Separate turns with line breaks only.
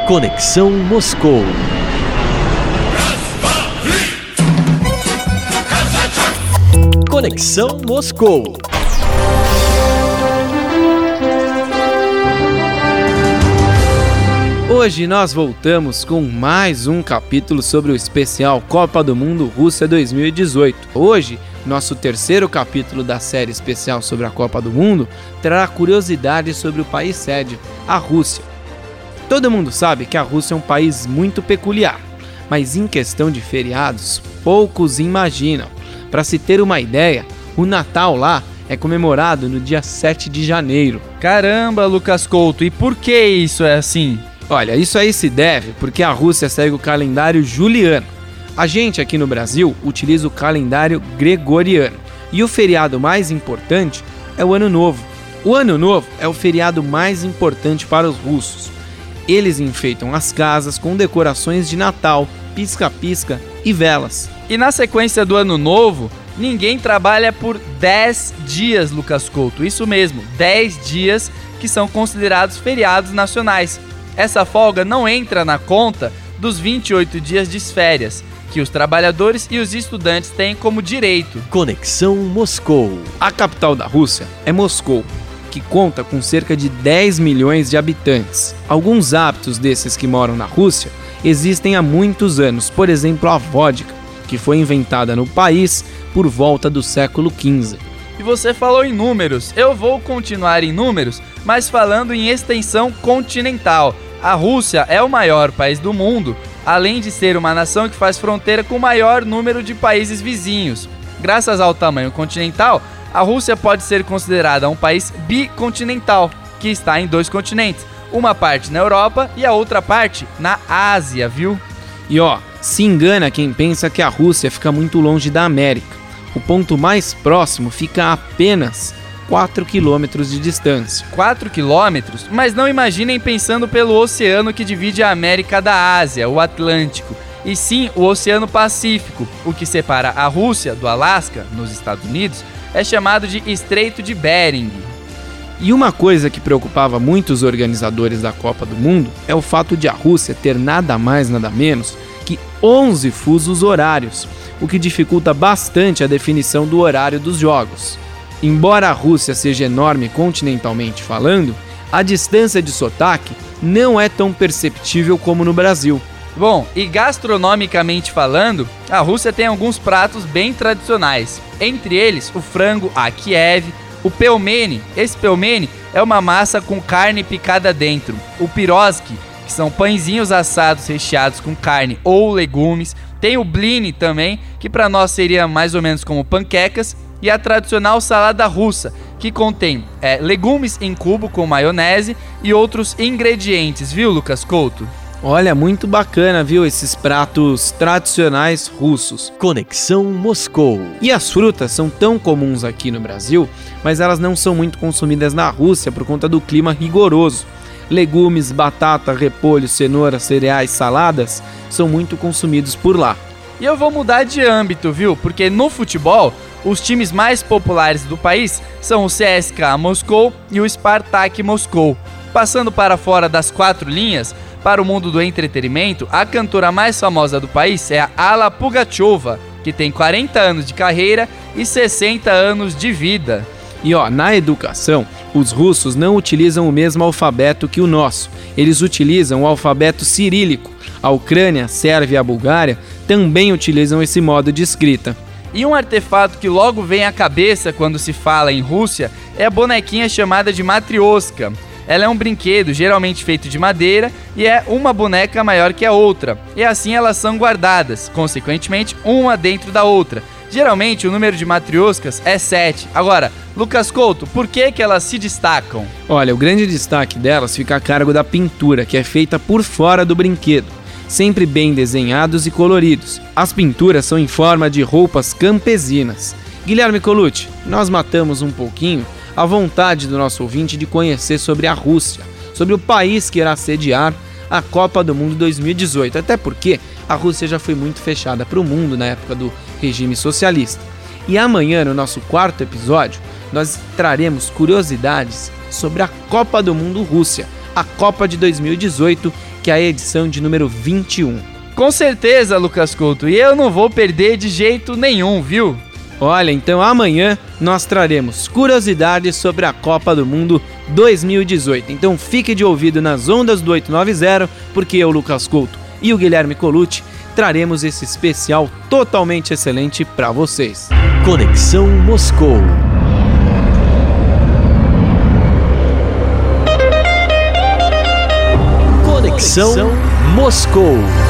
Conexão Moscou. Conexão Moscou.
Hoje nós voltamos com mais um capítulo sobre o especial Copa do Mundo Rússia 2018. Hoje, nosso terceiro capítulo da série especial sobre a Copa do Mundo trará curiosidades sobre o país sede, a Rússia. Todo mundo sabe que a Rússia é um país muito peculiar, mas em questão de feriados, poucos imaginam. Para se ter uma ideia, o Natal lá é comemorado no dia 7 de janeiro.
Caramba, Lucas Couto, e por que isso é assim?
Olha, isso aí se deve porque a Rússia segue o calendário juliano. A gente aqui no Brasil utiliza o calendário gregoriano. E o feriado mais importante é o Ano Novo. O Ano Novo é o feriado mais importante para os russos. Eles enfeitam as casas com decorações de Natal, pisca-pisca e velas.
E na sequência do Ano Novo, ninguém trabalha por 10 dias, Lucas Couto. Isso mesmo, 10 dias que são considerados feriados nacionais. Essa folga não entra na conta dos 28 dias de férias, que os trabalhadores e os estudantes têm como direito.
Conexão Moscou.
A capital da Rússia é Moscou, que conta com cerca de 10 milhões de habitantes. Alguns hábitos desses que moram na Rússia existem há muitos anos, por exemplo a vodka, que foi inventada no país por volta do século XV.
E você falou em números, eu vou continuar em números, mas falando em extensão continental. A Rússia é o maior país do mundo, além de ser uma nação que faz fronteira com o maior número de países vizinhos. Graças ao tamanho continental, a Rússia pode ser considerada um país bicontinental, que está em 2 continentes, uma parte na Europa e a outra parte na Ásia, viu?
E se engana quem pensa que a Rússia fica muito longe da América. O ponto mais próximo fica a apenas 4 quilômetros de distância.
4 quilômetros? Mas não imaginem pensando pelo oceano que divide a América da Ásia, o Atlântico, e sim o Oceano Pacífico. O que separa a Rússia do Alasca, nos Estados Unidos, é chamado de Estreito de Bering.
E uma coisa que preocupava muito os organizadores da Copa do Mundo é o fato de a Rússia ter nada mais nada menos que 11 fusos horários, o que dificulta bastante a definição do horário dos jogos. Embora a Rússia seja enorme continentalmente falando, a distância de sotaque não é tão perceptível como no Brasil.
Bom, e gastronomicamente falando, a Rússia tem alguns pratos bem tradicionais. Entre eles, o frango a Kiev, o pelmeni. Esse pelmeni é uma massa com carne picada dentro. O pirozhki, que são pãezinhos assados recheados com carne ou legumes. Tem o blini também, que para nós seria mais ou menos como panquecas. E a tradicional salada russa, que contém legumes em cubo com maionese e outros ingredientes, viu, Lucas Couto?
Olha, muito bacana, viu, esses pratos tradicionais russos.
Conexão Moscou.
E as frutas são tão comuns aqui no Brasil, mas elas não são muito consumidas na Rússia por conta do clima rigoroso. Legumes, batata, repolho, cenoura, cereais, saladas são muito consumidos por lá.
E eu vou mudar de âmbito, viu? Porque no futebol, os times mais populares do país são o CSKA Moscou e o Spartak Moscou. Passando para fora das 4 linhas, para o mundo do entretenimento, a cantora mais famosa do país é a Alla Pugacheva, que tem 40 anos de carreira e 60 anos de vida.
E na educação, os russos não utilizam o mesmo alfabeto que o nosso. Eles utilizam o alfabeto cirílico. A Ucrânia, a Sérvia e a Bulgária também utilizam esse modo de escrita.
E um artefato que logo vem à cabeça quando se fala em Rússia é a bonequinha chamada de Matrioshka. Ela é um brinquedo geralmente feito de madeira e é uma boneca maior que a outra. E assim elas são guardadas, consequentemente uma dentro da outra. Geralmente o número de matrioshkas é 7. Agora, Lucas Couto, por que elas se destacam?
Olha, o grande destaque delas fica a cargo da pintura, que é feita por fora do brinquedo, sempre bem desenhados e coloridos. As pinturas são em forma de roupas campesinas. Guilherme Colucci, nós matamos um pouquinho a vontade do nosso ouvinte de conhecer sobre a Rússia, sobre o país que irá sediar a Copa do Mundo 2018, até porque a Rússia já foi muito fechada para o mundo na época do regime socialista. E amanhã, no nosso 4º episódio, nós traremos curiosidades sobre a Copa do Mundo Rússia, a Copa de 2018, que é a edição de número 21.
Com certeza, Lucas Couto, e eu não vou perder de jeito nenhum, viu?
Olha, então amanhã nós traremos curiosidades sobre a Copa do Mundo 2018. Então fique de ouvido nas ondas do 890, porque eu, Lucas Couto, e o Guilherme Colucci traremos esse especial totalmente excelente para vocês.
Conexão Moscou. Conexão Moscou.